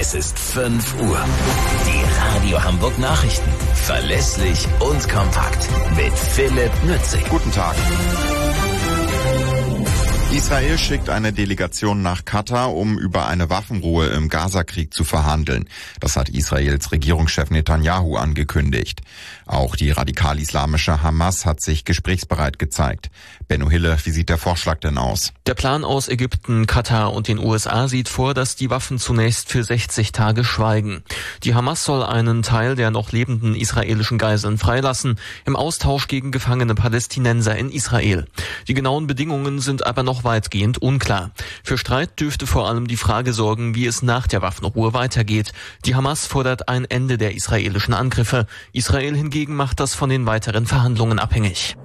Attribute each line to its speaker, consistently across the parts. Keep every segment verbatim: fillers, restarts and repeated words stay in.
Speaker 1: Es ist fünf Uhr. Die Radio Hamburg Nachrichten. Verlässlich und kompakt. Mit Philipp Nützig.
Speaker 2: Guten Tag. Israel schickt eine Delegation nach Katar, um über eine Waffenruhe im Gazakrieg zu verhandeln. Das hat Israels Regierungschef Netanyahu angekündigt. Auch die radikal-islamische Hamas hat sich gesprächsbereit gezeigt. Benno Hille, wie sieht der Vorschlag denn aus?
Speaker 3: Der Plan aus Ägypten, Katar und den U S A sieht vor, dass die Waffen zunächst für sechzig Tage schweigen. Die Hamas soll einen Teil der noch lebenden israelischen Geiseln freilassen, im Austausch gegen gefangene Palästinenser in Israel. Die genauen Bedingungen sind aber noch weitgehend unklar. Für Streit dürfte vor allem die Frage sorgen, wie es nach der Waffenruhe weitergeht. Die Hamas fordert ein Ende der israelischen Angriffe. Israel hingegen macht das von den weiteren Verhandlungen abhängig.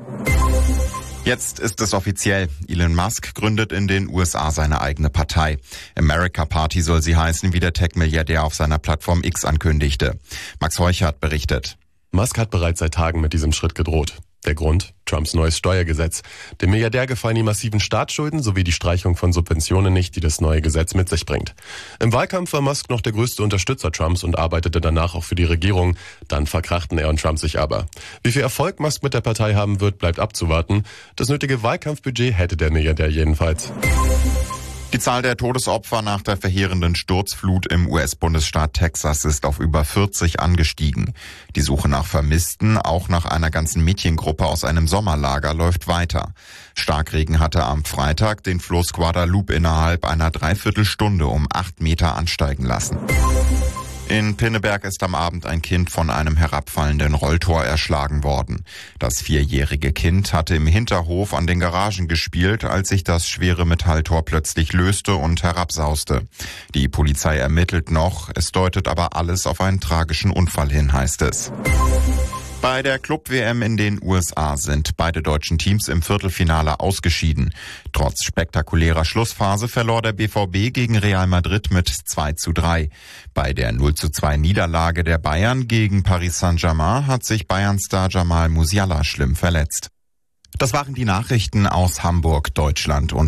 Speaker 2: Jetzt ist es offiziell. Elon Musk gründet in den U S A seine eigene Partei. America Party soll sie heißen, wie der Tech-Milliardär auf seiner Plattform X ankündigte. Max Heuchert berichtet.
Speaker 4: Musk hat bereits seit Tagen mit diesem Schritt gedroht. Der Grund? Trumps neues Steuergesetz. Dem Milliardär gefallen die massiven Staatsschulden sowie die Streichung von Subventionen nicht, die das neue Gesetz mit sich bringt. Im Wahlkampf war Musk noch der größte Unterstützer Trumps und arbeitete danach auch für die Regierung. Dann verkrachten er und Trump sich aber. Wie viel Erfolg Musk mit der Partei haben wird, bleibt abzuwarten. Das nötige Wahlkampfbudget hätte der Milliardär jedenfalls.
Speaker 2: Die Zahl der Todesopfer nach der verheerenden Sturzflut im U S-Bundesstaat Texas ist auf über vierzig angestiegen. Die Suche nach Vermissten, auch nach einer ganzen Mädchengruppe aus einem Sommerlager, läuft weiter. Starkregen hatte am Freitag den Fluss Guadalupe innerhalb einer Dreiviertelstunde um acht Meter ansteigen lassen. In Pinneberg ist am Abend ein Kind von einem herabfallenden Rolltor erschlagen worden. Das vierjährige Kind hatte im Hinterhof an den Garagen gespielt, als sich das schwere Metalltor plötzlich löste und herabsauste. Die Polizei ermittelt noch, es deutet aber alles auf einen tragischen Unfall hin, heißt es. Bei der Club-W M in den U S A sind beide deutschen Teams im Viertelfinale ausgeschieden. Trotz spektakulärer Schlussphase verlor der B V B gegen Real Madrid mit zwei zu drei. Bei der null zu zwei Niederlage der Bayern gegen Paris Saint-Germain hat sich Bayern-Star Jamal Musiala schlimm verletzt. Das waren die Nachrichten aus Hamburg, Deutschland und